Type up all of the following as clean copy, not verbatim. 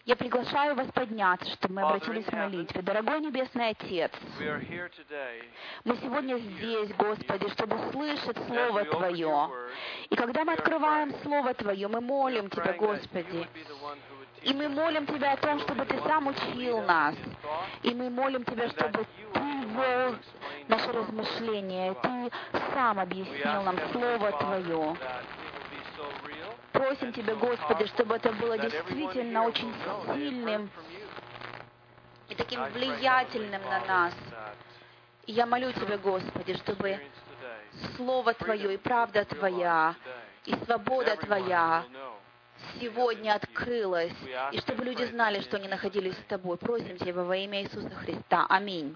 Я приглашаю вас подняться, чтобы мы обратились в молитве. Дорогой Небесный Отец, мы сегодня здесь, Господи, чтобы слышать Слово Твое. И когда мы открываем Слово Твое, мы молим Тебя, Господи. И мы молим Тебя о том, чтобы Ты сам учил нас. И мы молим Тебя, чтобы Ты вел наши размышления. Ты сам объяснил нам Слово Твое. Просим Тебя, Господи, чтобы это было действительно очень сильным и таким влиятельным на нас. И я молю Тебя, Господи, чтобы Слово Твое и правда Твоя, и свобода Твоя сегодня открылась, и чтобы люди знали, что они находились с Тобой. Просим Тебя во имя Иисуса Христа. Аминь.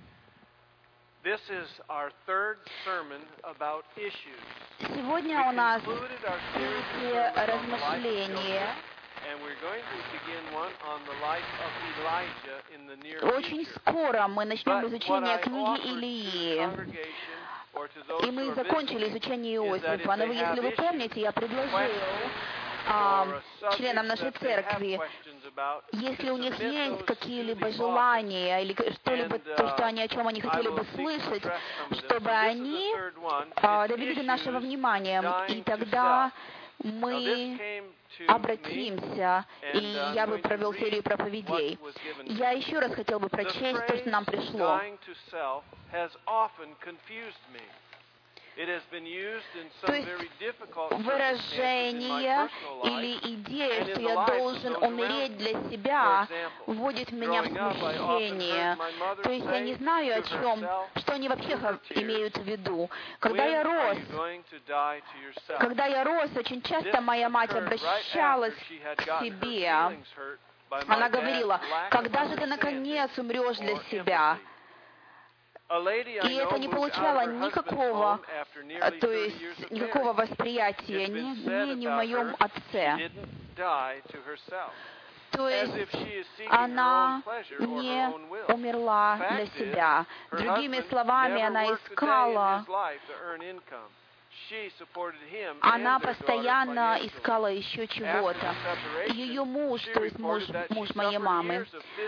Сегодня у нас третье размышление. Очень скоро мы начнем изучение книги Илии. И мы закончили изучение Иосифа. Но если вы помните, я предложил членам нашей церкви, если у них есть какие-либо желания или что-либо, о чем они хотели бы слышать, чтобы они довели до нашего внимания, и тогда мы обратимся, и я бы провел серию проповедей. Я еще раз хотел бы прочесть то, что нам пришло. То есть выражение или идея, что я должен умереть для себя, вводит меня в смущение. То есть я не знаю, о чем, что они вообще имеют в виду. Когда я рос, очень часто моя мать обращалась к себе. Она говорила: когда же ты наконец умрешь для себя? И это не получало никакого восприятия ни в моем отце. То есть она не умерла для себя. Другими словами, она постоянно искала еще чего-то. Ее муж, то есть муж моей мамы,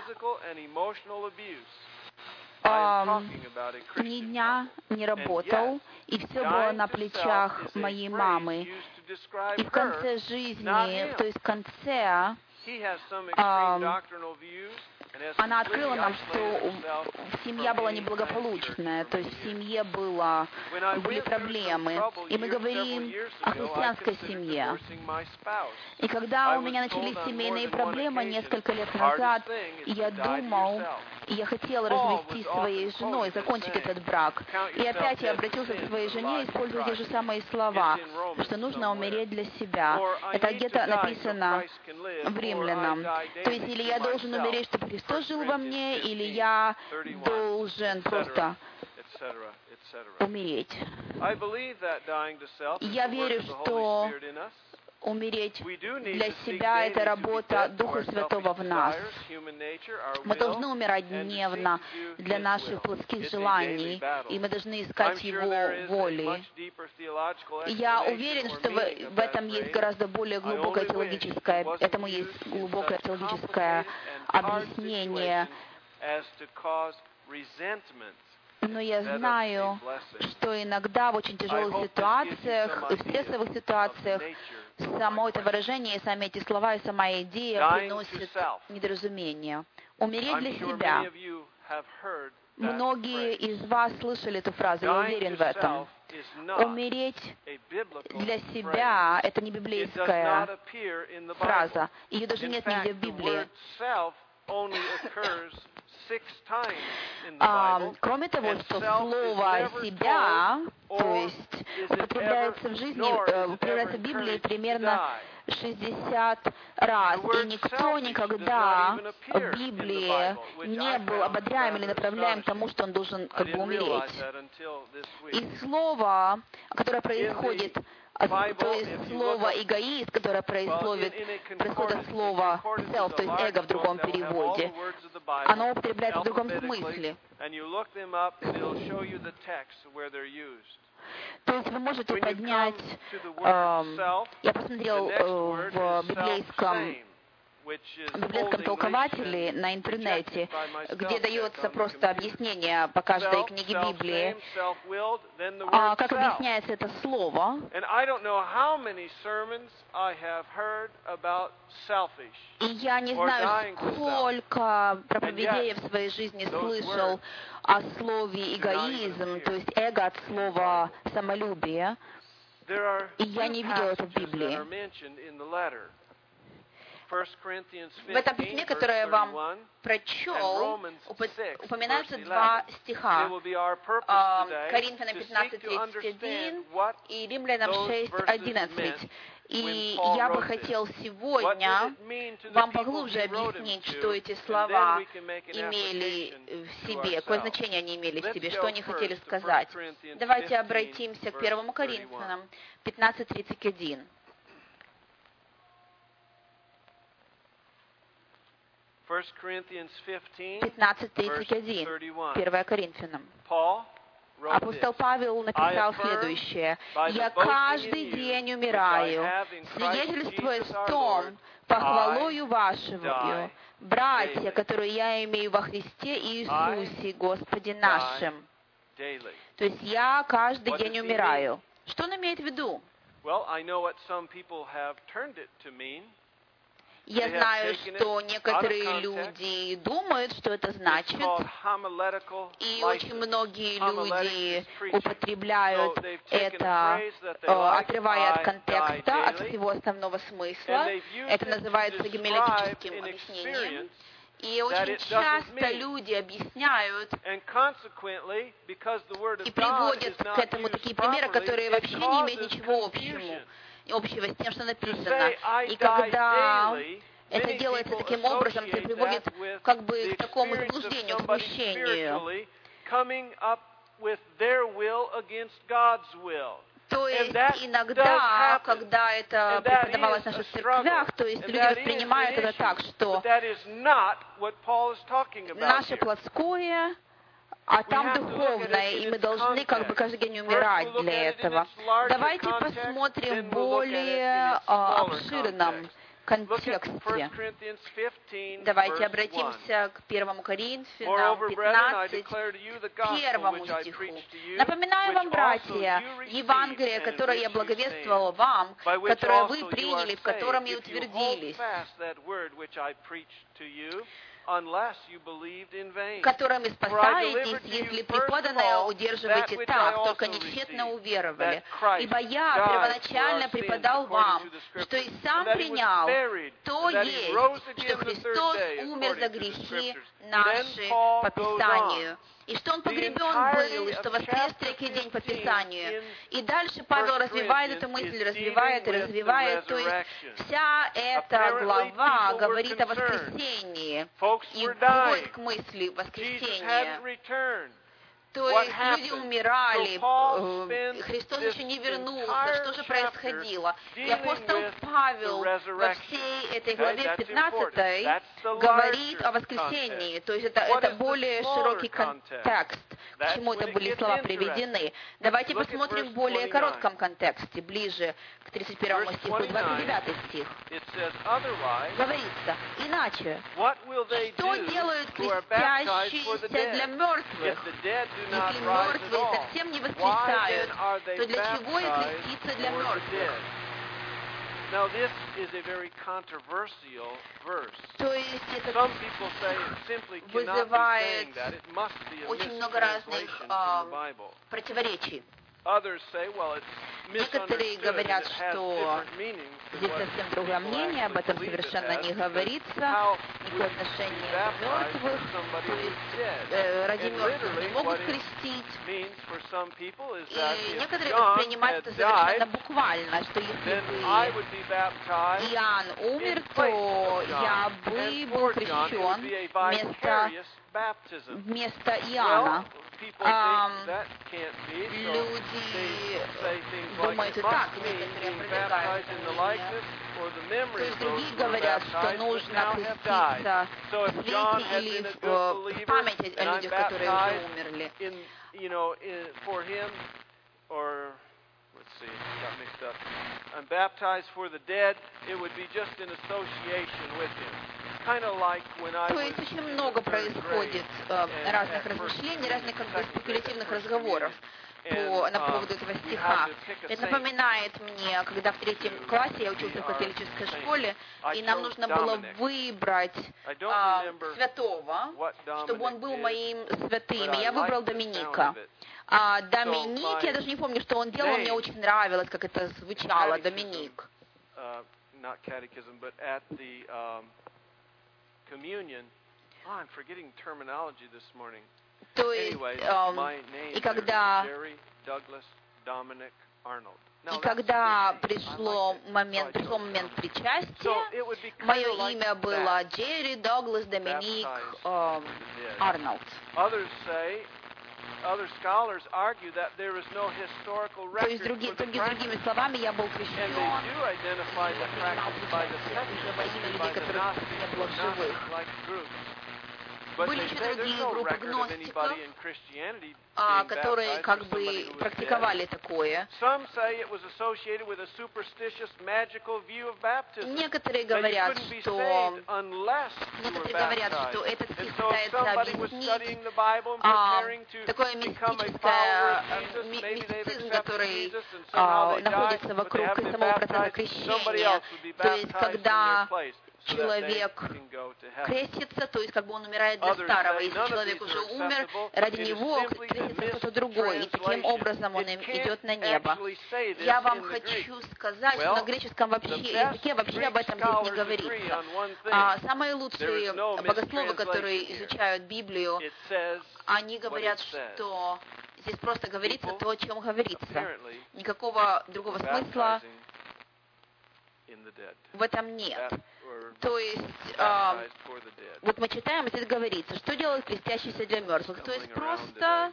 ни дня не работал, и все было на плечах моей мамы. И в конце жизни, то есть в конце, она открыла нам, что семья была неблагополучная, то есть в семье были проблемы. И мы говорим о христианской семье. И когда у меня начались семейные проблемы несколько лет назад, я думал, и я хотел развестись со своей женой, закончить этот брак. И опять я обратился к своей жене, используя те же самые слова, что нужно умереть для себя. Это где-то написано в Римлянам. То есть или я должен умереть, чтобы Христос жил во мне, или я должен просто умереть. Я верю, что умереть для себя — это работа Духа Святого в нас. Мы должны умирать дневно для наших плотских желаний, и мы должны искать Его воли. И я уверен, что в этом есть гораздо более глубокое теологическое, этому есть глубокое теологическое объяснение. Но я знаю, что иногда в очень тяжелых ситуациях и в стрессовых ситуациях само это выражение, сами эти слова и сама идея приносят недоразумение. Умереть для себя. Многие из вас слышали эту фразу, я уверен в этом. Умереть для себя — это не библейская фраза. Ее даже нет нигде в Библии. Кроме того, что слово «себя», то есть употребляется в жизни, употребляется в Библии примерно 60 раз, и никто никогда в Библии не был ободряем или направляем к тому, что он должен умереть. И слово, которое происходит, то есть слово «эгоист», которое происходит от слова «self», то есть «эго» в другом переводе, оно употребляется в другом смысле. То есть вы можете поднять, я посмотрел в библейском библейском толкователе на интернете, где дается просто объяснение по каждой книге Библии, как объясняется это слово. И я не знаю, сколько проповедей в своей жизни слышал о слове эгоизм, то есть эго от слова самолюбие, и я не видел это в Библии. В этом письме, которое я вам прочел, упоминаются два стиха. Коринфянам 15:31 и Римлянам 6:11. И я бы хотел сегодня вам поглубже объяснить, что эти слова имели в себе, какое значение они имели в себе, что они хотели сказать. Давайте обратимся к 1 Коринфянам 15:31. 15:31. 1 Коринфянам. Апостол Павел написал следующее. «Я каждый день умираю, свидетельствуя в том, похвалою вашего, братья, которые я имею во Христе Иисусе, Господе нашим». То есть я каждый день умираю. Что он имеет в виду? Я знаю, что некоторые люди думают, что это значит, и очень многие люди употребляют это, отрывая от контекста, от всего основного смысла. Это называется гемелетическим объяснением. И очень часто люди объясняют и приводят к этому такие примеры, которые вообще не имеют ничего общего с тем, что написано. И когда это делается таким образом, это приводит как бы к такому заблуждению, к смущению. То есть иногда, когда это преподавалось в наших церквях, то есть люди воспринимают это так, что наше плотское, а там духовное, и мы должны как бы каждый день умирать для этого. Давайте посмотрим в более обширном контексте. Давайте обратимся к 1 Коринфянам 15, первому стиху. «Напоминаю вам, братья, Евангелие, которое я благовествовал вам, которое вы приняли, в котором и утвердились, которыми спасаетесь, если преподанное удерживаете так, только нечетно уверовали. Ибо я первоначально преподал вам, что и сам принял, то есть, что Христос умер за грехи наши по Писанию, и что Он погребен был, и что воскрес в третий день по Писанию». И дальше Павел развивает эту мысль, развивает и развивает. То есть вся эта глава говорит о воскресении и приводит к мысли воскресения. То есть люди умирали, Христос еще не вернулся, что же происходило? И апостол Павел во всей этой главе 15 говорит о воскресении, то есть это более широкий контекст, к чему это были слова приведены. Давайте посмотрим в более коротком контексте, ближе к 31 стиху, 29 стих. Говорится, иначе, что делают крестящиеся для мертвых? Если мертвые совсем не воскресают, то для чего и креститься для мертвых? То есть это вызывает очень много разных противоречий. Некоторые говорят, что здесь совсем другое мнение, об этом совершенно не говорится, никакое отношение к мертвых, то есть ради мертвых не могут крестить. И некоторые воспринимают это совершенно буквально, что если бы Иоанн умер, то я бы был крещен вместо Иоанна. Люди думают и так, некоторые опровергают это. То есть другие говорят, что нужно креститься в свете или в память о людях, которые уже умерли. let's see, got mixed up. I'm baptized for the dead. It would be just in association with him. Kind of like when I То was есть очень in много the third происходит grade разных at first размышлений, grade, разных как бы second grade, спекулятивных at first разговоров communion. на поводу этого We стиха. had to pick a Это saint. напоминает мне, когда в 3 классе я учился в католической школе, и нам нужно было выбрать святого, чтобы он был моим святым. И я выбрал Доминика. Доминик, я даже не помню, что он делал, мне очень нравилось, как это звучало, Доминик. Not catechism, but at the communion. Oh, I'm forgetting terminology this morning. То есть, и когда пришел момент причастия, мое имя было Джерри, Доглас, Доминик, Арнольд. То есть, другими словами, я был крещен, уже во имя людей, которых не было в живых. Были еще другие группы гностиков, которые как бы практиковали такое. Некоторые говорят, что этот стих пытается объяснить такое мистицизм, который находится вокруг самого процесса крещения. То есть, когда человек крестится, то есть как бы он умирает для старого. Если человек уже умер, ради него крестится кто-то другой, и таким образом он идет на небо. Я вам хочу сказать, что на греческом языке вообще об этом здесь не говорится. Самые лучшие богословы, которые изучают Библию, они говорят, что здесь просто говорится то, о чем говорится. Никакого другого смысла в этом нет. То есть, вот мы читаем, здесь говорится, что делают крестящиеся для мертвых. То есть просто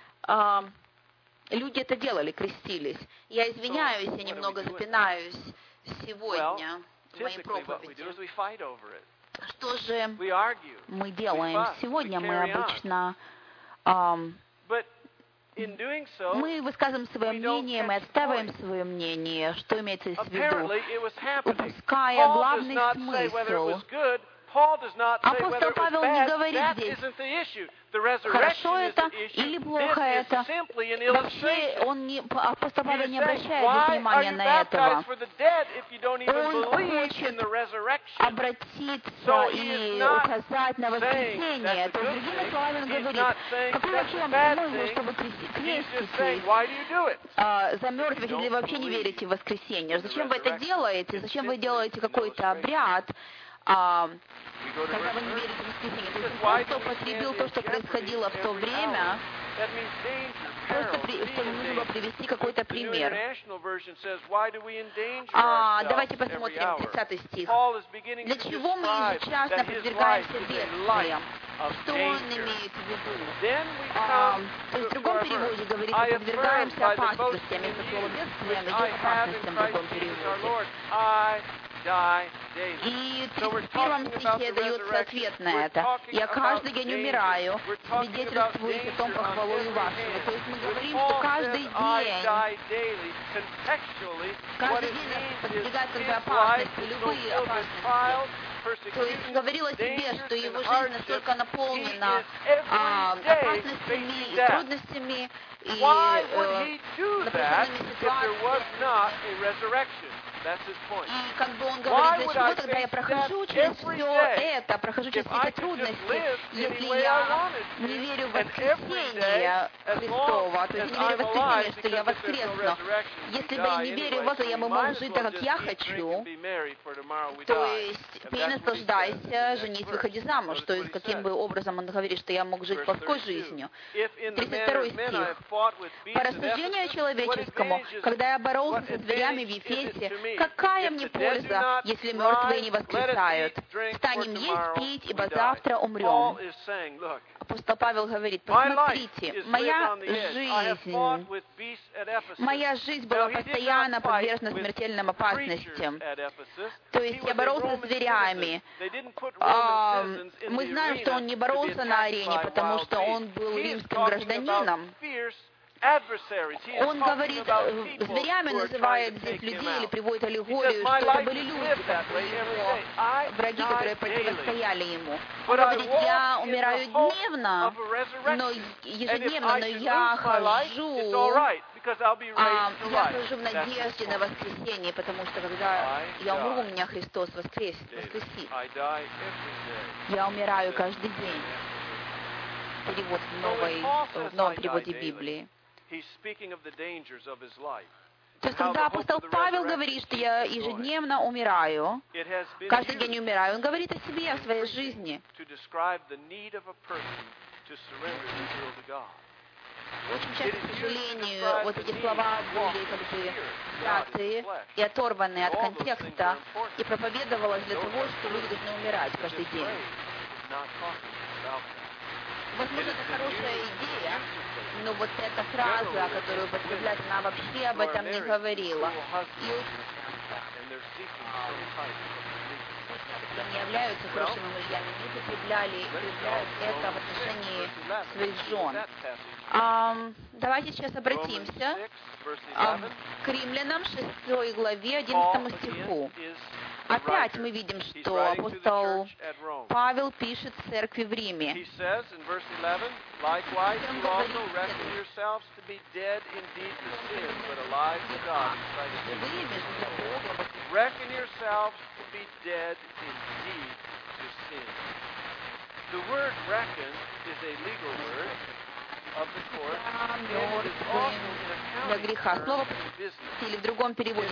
люди это делали, крестились. Я извиняюсь, я немного запинаюсь сегодня в моей проповеди. Что же мы делаем? Сегодня мы обычно мы высказываем свое мнение, мы отстаиваем свое мнение, что имеется в виду, упуская главный смысл. Апостол Павел не говорит здесь, хорошо это или плохо это. Вообще, апостол Павел не обращает внимания на этого. Он хочет обратиться и указать на воскресение. То есть, другими словами, он говорит, какой вообще вам смысл, чтобы креститесь за мертвых, если вы вообще не верите в воскресенье? Зачем вы это делаете? Зачем вы делаете какой-то обряд? Когда вы не верите в воскресенье. То есть он просто употребил то, что происходило в то время, просто чтобы нужно было привести какой-то пример. Давайте посмотрим 30 стих. Для чего мы ежечасно подвергаемся бедствиям? Что он имеет в виду? То есть в другом переводе говорится, подвергаемся опасностям. Вместо слова бедствиям идет опасностям в другом переводе. И в 31 стихе дается ответ на это. «Я каждый день умираю, свидетельствует о том похвалою вашего». То есть мы говорим, что каждый день нас подвигает как бы опасности, любые опасности. То есть он говорил о себе, что его жизнь настолько наполнена опасностями и трудностями, и напряженными ситуациями. И как бы он говорит, для чего тогда я прохожу через все это, прохожу через все эти трудности, если я не верю в воскресение Христова, то есть не верю в воскресение, что я воскресну. Если бы я не верил в это, я бы мог жить так, как я хочу, то есть пей, наслаждайся, женись, выходи замуж. То есть каким бы образом он говорит, что я мог жить плоской жизнью. 32 стих. «По рассуждению человеческому, когда я боролся со зверями в Ефесе, какая мне польза, если мертвые не воскресают? Станем есть, пить, ибо завтра умрем». Апостол Павел говорит, посмотрите, моя жизнь была постоянно подвержена смертельным опасностям. То есть я боролся с зверями. Мы знаем, что он не боролся на арене, потому что он был римским гражданином. Он говорит, зверями называет здесь людей или приводит аллегорию, что это были люди, его враги, которые противостояли ему. Он говорит, я умираю дневно, но ежедневно, но я хожу в надежде на воскресенье, потому что когда я умру, у меня Христос воскресит. Я умираю каждый день. Перевод в новом переводе Библии. То есть, когда апостол Павел говорит, что я ежедневно умираю, каждый день умираю, он говорит о себе, о своей жизни. Очень часто, к сожалению, вот эти слова были как бы взятые и оторванные от контекста, и проповедовалось для того, что люди должны умирать каждый день. Возможно, это хорошая идея, но вот эта фраза, которую употребляет, она вообще об этом не говорила. И не являются хорошими мужьями, не употребляют это в отношении своих жен. Давайте сейчас обратимся к Римлянам 6 главе 11 стиху. Опять мы видим, что апостол Павел пишет церкви в Риме. Для греха. Слово или в другом переводе.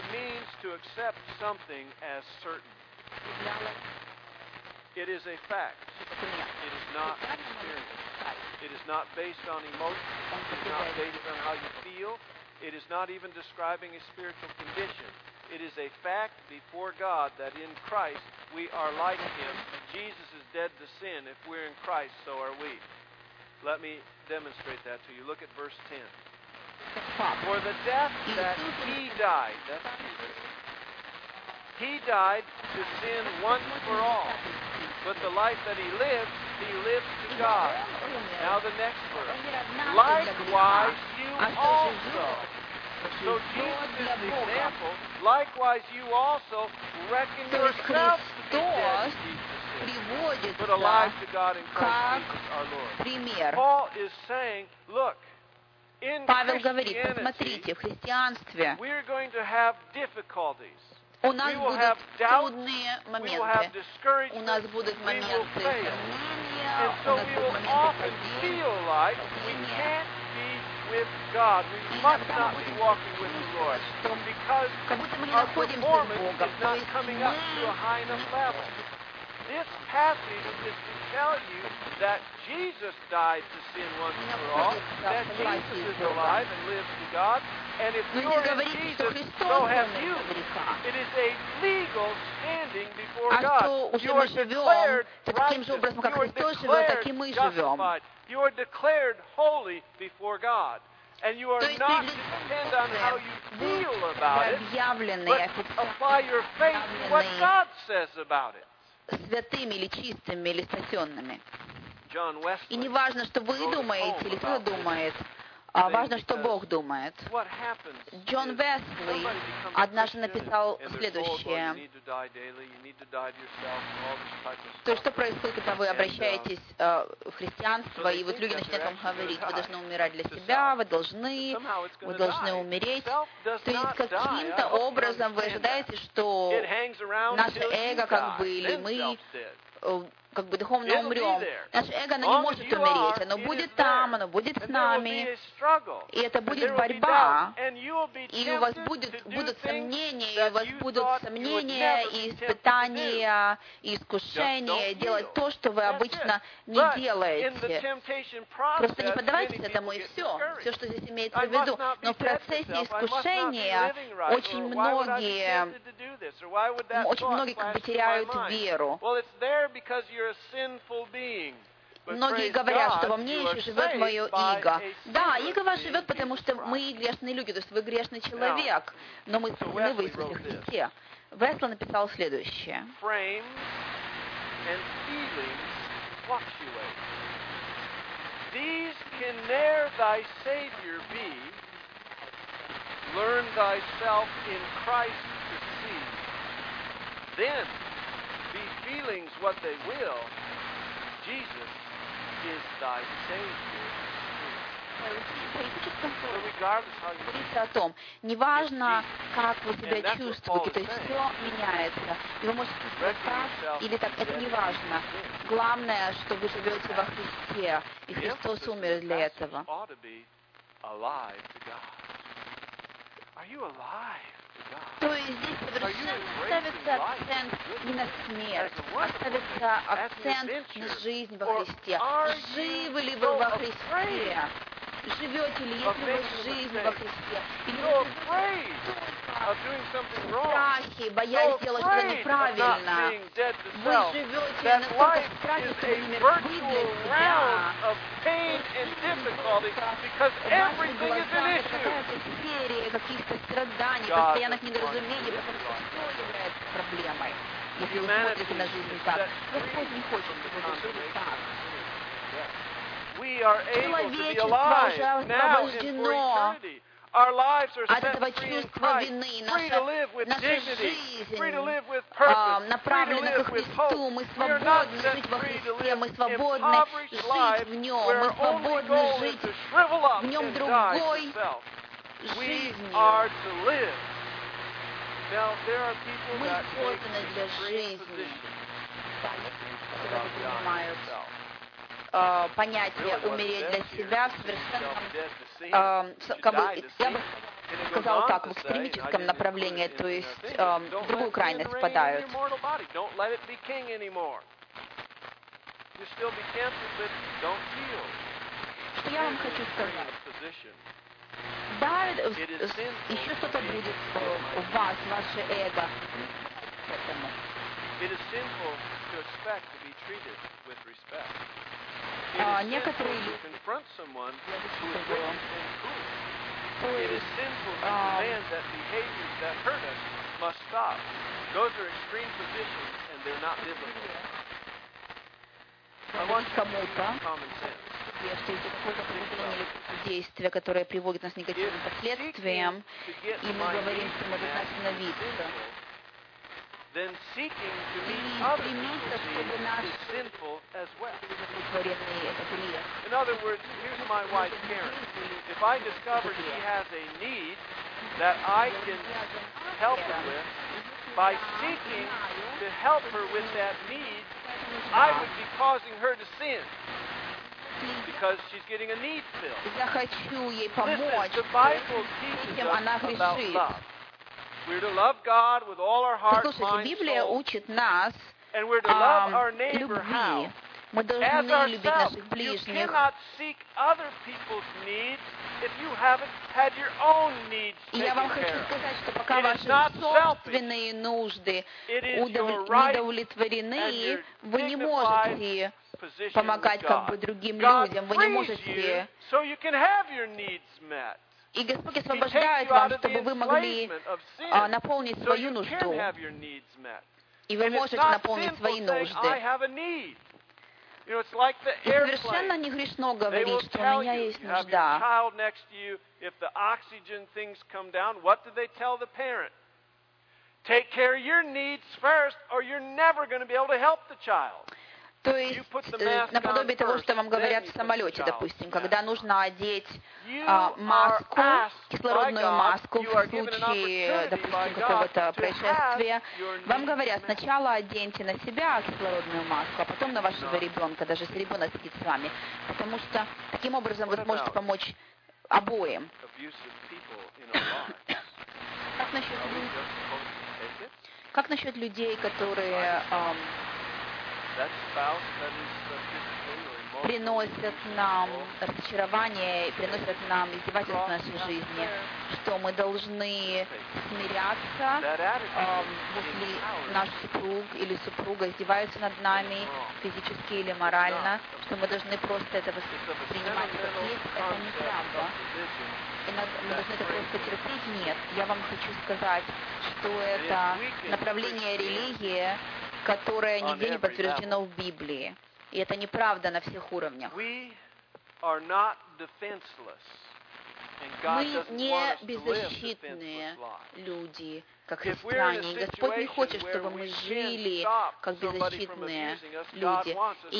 It is a fact. It is not experience. It is not based on emotion. It is not based on how you feel. It is not even describing a spiritual condition. It is a fact before God that in Christ we are like Him. Jesus is dead to sin. If we're in Christ, so are we. Let me demonstrate that to you. Look at verse 10. For the death that He died, that's Jesus. He died to sin once for all. But the life that He lives to God. Now the next verse. Likewise you also. So Jesus is the example. Likewise you also reckon yourselves to be dead to sin, but alive to God in Christ Jesus our Lord. Paul is saying, look, in Christianity, we're going to have difficulties. У нас будут трудные моменты, у нас будут моменты сомнения, у нас будут моменты падения. Как будто мы не находимся с Богом, то есть This passage is to tell you that Jesus died to sin once for all, that Jesus is alive and lives to God, and if you are in Jesus, so have you. It is a legal standing before God. You are declared righteous. You are declared justified. You are declared holy before God. And you are not to depend on how you feel about it, but apply your faith to what God says about it. Святыми или чистыми, или спасенными. И не важно, что вы думаете, или кто думает, а важно, что Бог думает. Джон Весли однажды написал следующее. То, что происходит, когда вы обращаетесь в христианство, и вот люди начинают вам говорить, вы должны умирать для себя, вы должны умереть. То есть каким-то образом вы ожидаете, что наше эго, как бы, или мы как бы духовно умрем. Наше эго, оно не может умереть. Оно будет там, оно будет с нами. И это будет борьба. И у вас будут сомнения, и у вас будут сомнения, и испытания, и искушения, делать то, что вы обычно не делаете. Просто не поддавайтесь этому, и все. Все, что здесь имеется в виду. Но в процессе искушения очень многие как бы теряют веру. Многие говорят, что во мне еще живет мое иго. Да, иго ваше живет, потому что мы грешные люди, то есть вы грешный человек, но мы спасены в Иисусе Христе. Весли написал следующее. these can ne'er thy Savior be. Learn thyself in Christ to see. Then, be feelings what they will, Jesus is thy Savior. Говорится о том, неважно, как вы себя чувствуете, то есть все меняется. И вы можете чувствовать так или так, это не важно. Главное, что вы живете во Христе, и Христос умер для этого. То есть здесь совершенно ставится акцент не на смерть, а ставится акцент на жизнь во Христе. Живы ли вы во Христе? Живете ли, есть ли у вас жизнь во Христе? Или вы в страхе, боясь сделать что-то неправильно? Вы живете настолько в страхе, что вы не мертвы для себя. В ваших глазах какая-то серия каких-то страданий, постоянных недоразумений, потому что все является проблемой, если вы смотрите на жизнь так. Господь не хочет, чтобы вы жили так. Человечество уже освобождено от этого чувства вины. Наша жизнь направлена ко Христу. Мы свободны жить во Христе. Мы свободны жить в Нем. Мы свободны жить в Нем другой жизнью. Мы созданы для жизни. Которые принимают понятие «умереть для себя» в совершенном, я бы сказала так, в экстремическом направлении, то есть в другую крайность впадают. Что я вам хочу сказать? Да, еще что-то будет у вас, ваше эго. Некоторые люди кому-то, если это какое-то поведение или действие, которое приводит нас к негативным последствиям, и мы говорим, что мы должны остановиться. И стремиться, чтобы наш удовлетворенный это грех. In other words, here's my wife Karen. If I discover she has a need that I can help her with, by seeking to help her with that need, I would be causing her to sin. Because she's getting a need filled. Я хочу ей помочь, этим она грешит. Послушайте, Библия учит нас любви. Мы должны любить наших ближних. И я вам хочу сказать, что пока ваши собственные нужды не удовлетворены, вы не можете помогать как бы другим людям, вы не можете. И Господь освобождает вам, чтобы вы могли наполнить свою нужду. И вы можете наполнить свои нужды. И совершенно не грешно говорить, что у меня есть нужда. То есть, наподобие того, что вам говорят в самолете, допустим, когда нужно одеть маску, кислородную маску в случае, допустим, какого-то происшествия, вам говорят, сначала оденьте на себя кислородную маску, а потом на вашего ребенка, даже если ребенок сидит с вами, потому что таким образом вы сможете помочь обоим. Как насчет людей, которые приносят нам разочарование и приносят нам издевательство в нашей жизни, что мы должны смиряться, если наш супруг или супруга издеваются над нами физически или морально, что мы должны просто это воспринимать как есть, это неправда. И мы должны это просто терпеть? Нет. Я вам хочу сказать, что это направление религии, которое нигде не подтверждено в Библии. И это неправда на всех уровнях. are not defenseless. Мы не беззащитные люди, как христиане. И Господь не хочет, чтобы мы жили как беззащитные люди. И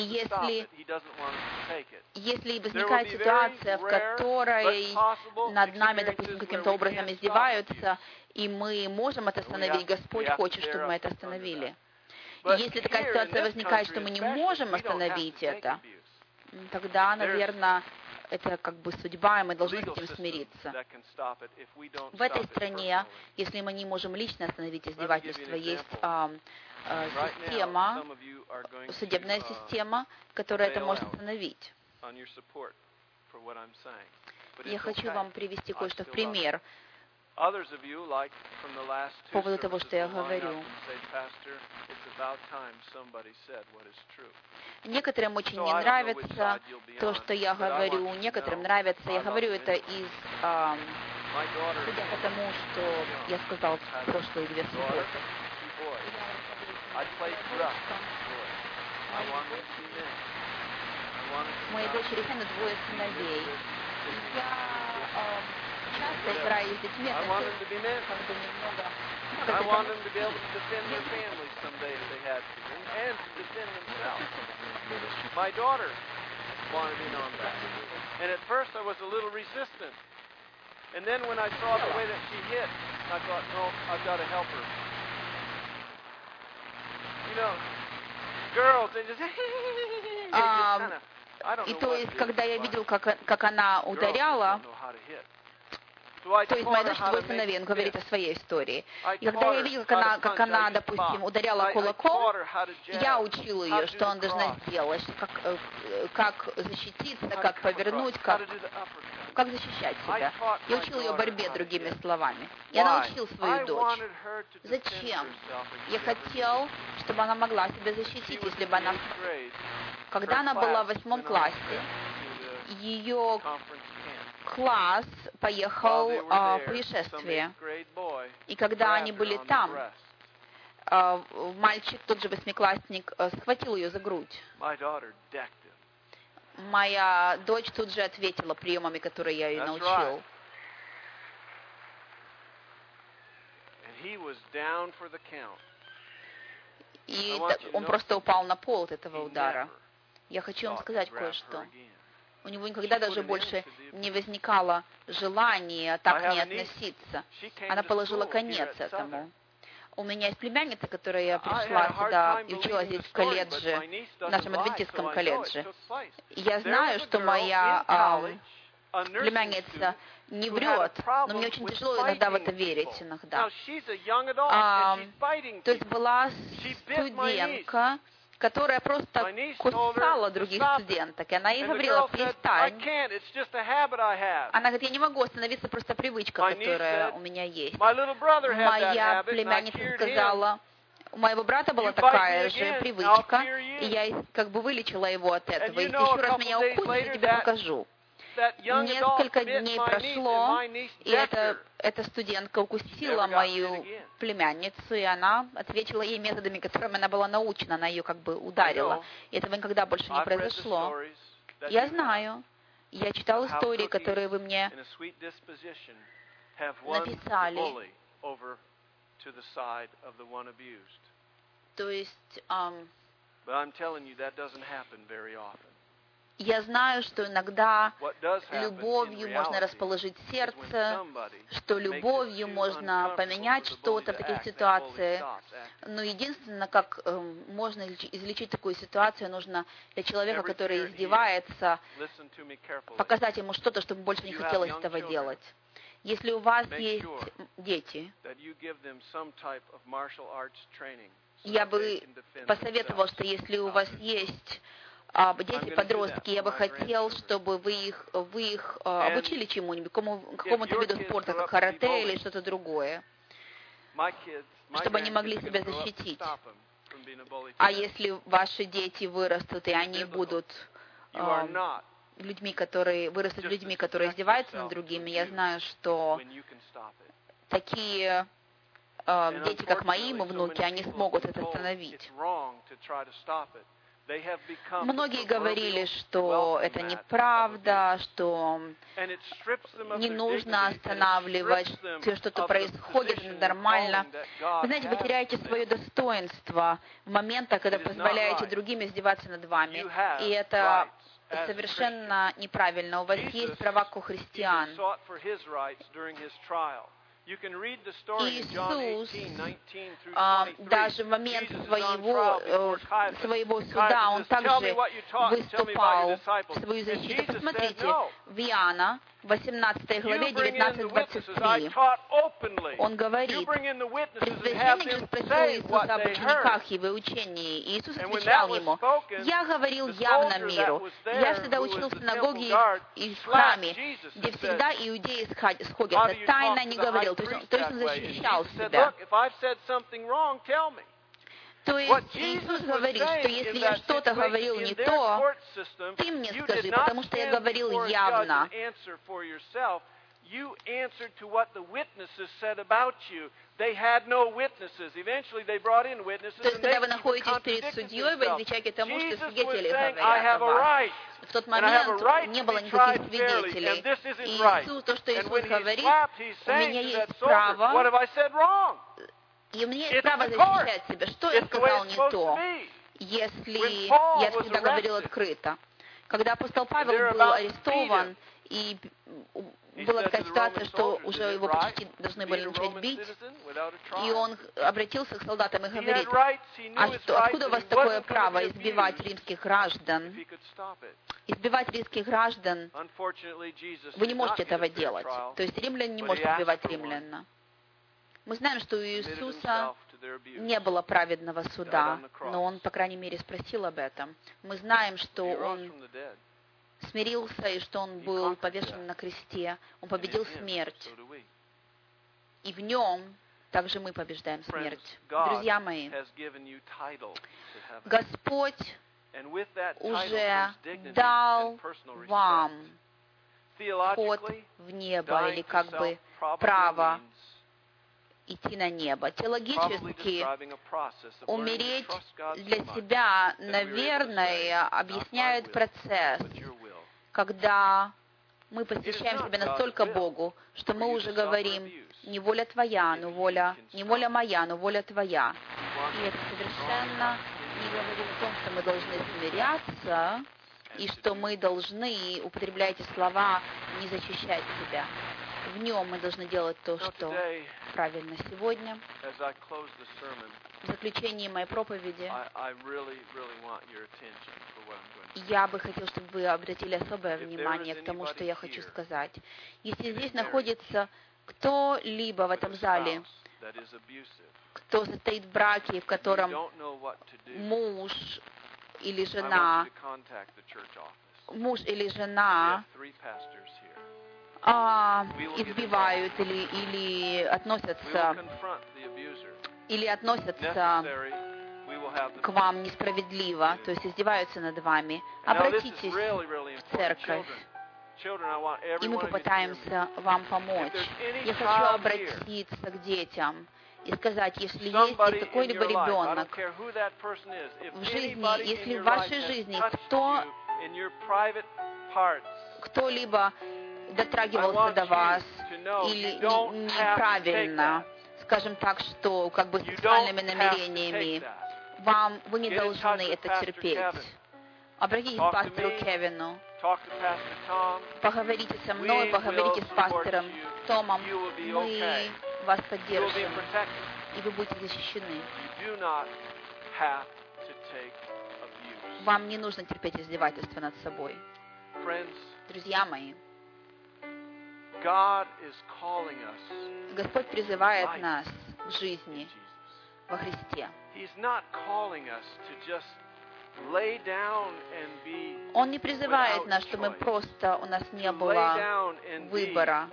если возникает ситуация, в которой над нами, допустим, каким-то образом издеваются, и мы можем это остановить, Господь хочет, чтобы мы это остановили. И если такая ситуация возникает, что мы не можем остановить это, тогда, наверное, это как бы судьба, и мы должны с этим смириться. В этой стране, если мы не можем лично остановить издевательство, есть система, судебная система, которая это может остановить. Я хочу вам привести кое-что в пример. По поводу того, что я говорю. Некоторым очень не нравится то, что я говорю, некоторым нравится. Я говорю это судя по тому, что я сказал в прошлые 2 субботы. У моей дочери Хены 2 сыновей. Я часто играю с детьми, как бы немного... I want them to be able to defend their families someday if they had to, and to defend themselves. My daughter wanted in on that. And at first I was a little resistant. And then when I saw the way that she hit, I thought, no, I've got to help her. You know, girls, they just... И то есть, когда я видел, как она ударяла, то есть моя дочь 2 сыновей, он говорит о своей истории. И когда я видел, как она, допустим, ударяла кулаком, я учил ее, что она должна сделать, как защититься, как повернуть, как защищать себя. Я учил ее борьбе, другими словами. Я научил свою дочь. Зачем? Я хотел, чтобы она могла себя защитить, если бы она... Когда она была в 8 классе, ее класс поехал в путешествие. И когда они были там, мальчик, тот же 8-классник, схватил ее за грудь. Моя дочь тут же ответила приемами, которые я ее научил. И он просто упал на пол от этого удара. Я хочу вам сказать кое-что. У него никогда даже больше не возникало желания так не относиться. Она положила конец этому. У меня есть племянница, которая пришла сюда и училась здесь в колледже, в нашем адвентистском колледже. Я знаю, что моя племянница не врет, но мне очень тяжело иногда в это верить. Иногда. То есть была студентка, которая просто кусала других студенток. И она ей говорила: перестань. Она говорит: я не могу остановиться, просто привычка, которая у меня есть. Моя племянница сказала: у моего брата была такая же привычка, и я как бы вылечила его от этого. Если еще раз меня укусит, я тебе покажу. Несколько дней прошло, и эта студентка укусила мою племянницу, и она ответила ей методами, которыми она была научена. Она ее как бы ударила. И этого никогда больше не произошло. Я знаю. Я читал истории, которые вы мне написали. То есть... Я знаю, что иногда любовью можно расположить сердце, что любовью можно поменять что-то в таких ситуациях. Но единственное, как можно излечить такую ситуацию, нужно для человека, который издевается, показать ему что-то, чтобы больше не хотелось этого делать. Если у вас есть дети, я бы посоветовал, что если у вас есть дети-подростки, я бы хотел, чтобы вы их обучили чему-нибудь, какому-то виду спорта, как карате или что-то другое, чтобы они могли себя защитить. А если ваши дети вырастут, и они будут людьми, которые вырастут людьми, которые издеваются над другими, я знаю, что такие дети, как мои, внуки, они смогут это остановить. Многие говорили, что это неправда, что не нужно останавливать, все что-то происходит, это нормально. Вы знаете, вы теряете свое достоинство в моментах, когда позволяете другим издеваться над вами. И это совершенно неправильно. У вас есть права как у христиан. Иисус даже в момент своего суда, Он также выступал в свою защиту. Посмотрите, в Иоанна, 18 главе, 19-23, Он говорит, священник же спросил Иисуса об учениках Его и учении, и Иисус отвечал ему: «Я говорил явно миру. Я всегда учил в синагоге и в храме, где всегда иудеи сходятся, тайно не говорил». То есть Он защищал себя. То есть Иисус говорит, что если я что-то говорил не то, ты мне скажи, потому что я говорил явно. То есть, когда вы находитесь перед судьей, вы отвечаете тому, что свидетели говорят о вас. В тот момент не было никаких свидетелей. И Иисус, то, что Иисус говорит, у меня есть право, и у меня есть право защищать себя. Что я сказал не то, если я всегда говорил открыто? Когда апостол Павел был арестован, и была такая ситуация, что уже его почти должны были начать бить, и он обратился к солдатам и говорит: откуда у вас такое право избивать римских граждан? Избивать римских граждан, вы не можете этого делать. То есть римлян не может избивать римляна. Мы знаем, что у Иисуса не было праведного суда, но Он, по крайней мере, спросил об этом. Мы знаем, что Он смирился и что Он был повешен на кресте. Он победил смерть. И в Нем также мы побеждаем смерть. Друзья мои, Господь уже дал вам вход в небо, или как бы право идти на небо. Теологически умереть для себя, наверное, объясняет процесс, когда мы посвящаем себя настолько Богу, что мы уже говорим: не воля Твоя, но воля, не воля моя, но воля Твоя. И это совершенно не говорит о том, что мы должны смиряться, и что мы должны, употреблять эти слова, не защищать себя. В Нем мы должны делать то, что правильно. Сегодня, в заключении моей проповеди, я бы хотел, чтобы вы обратили особое внимание к тому, что я хочу сказать. Если здесь находится кто-либо в этом зале, кто состоит в браке, в котором муж или жена избивают или относятся к вам несправедливо, то есть издеваются над вами, обратитесь в церковь, и мы попытаемся вам помочь. Я хочу обратиться к детям и сказать: если есть какой-либо ребенок в жизни, если в вашей жизни кто-либо дотрагивался до вас или неправильно, скажем так, что как бы с сексуальными намерениями, вы не должны это терпеть. Обратитесь к пастору Кевину, поговорите со мной, поговорите с пастором Томом, мы вас поддержим, и вы будете защищены. Вам не нужно терпеть издевательства над собой. Друзья мои, Господь призывает нас к жизни во Христе. Он не призывает нас, чтобы у нас не было выбора,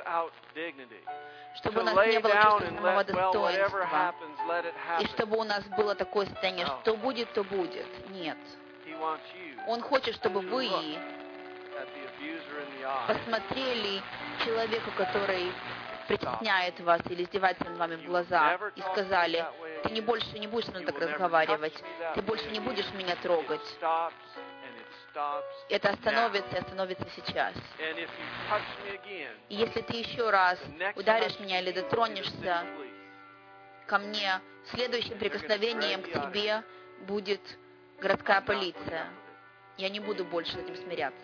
чтобы у нас не было чувства самого достоинства, и чтобы у нас было такое состояние: что будет, то будет. Нет. Он хочет, чтобы вы посмотрели человеку, который притесняет вас или издевается над вами в глаза, и сказали: Ты больше не будешь со мной так разговаривать. Ты больше не будешь меня трогать. Это остановится и остановится сейчас. И если ты еще раз ударишь меня или дотронешься ко мне, следующим прикосновением к тебе будет городская полиция. Я не буду больше с этим смиряться.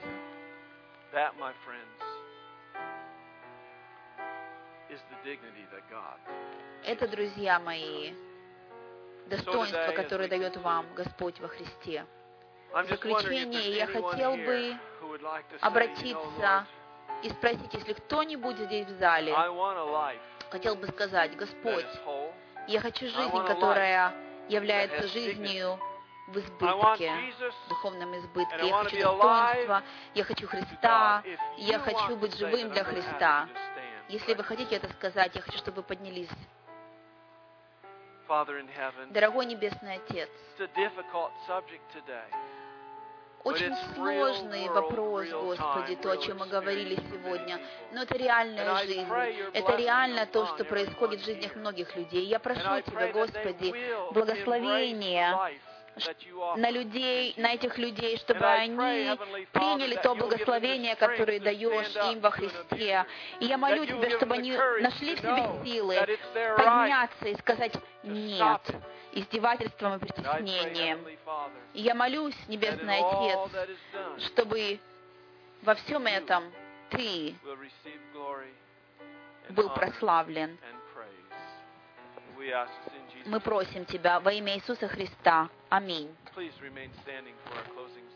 Это, друзья мои, достоинство, которое дает вам Господь во Христе. В заключение я хотел бы обратиться и спросить, если кто-нибудь здесь в зале, хотел бы сказать: Господь, я хочу жизнь, которая является жизнью в избытке, в духовном избытке. Я хочу достоинства, я хочу Христа, я хочу быть живым для Христа. Если вы хотите это сказать, я хочу, чтобы вы поднялись. Дорогой Небесный Отец, очень сложный вопрос, Господи, то, о чем мы говорили сегодня, но это реальная жизнь, это реально то, что происходит в жизнях многих людей. Я прошу Тебя, Господи, благословения на людей, на этих людей, чтобы они приняли то благословение, которое даешь им во Христе. И я молю Тебя, чтобы они нашли в себе силы подняться и сказать «нет» издевательствам и притеснениям. И я молюсь, Небесный Отец, чтобы во всем этом Ты был прославлен. Мы просим Тебя во имя Иисуса Христа. Аминь.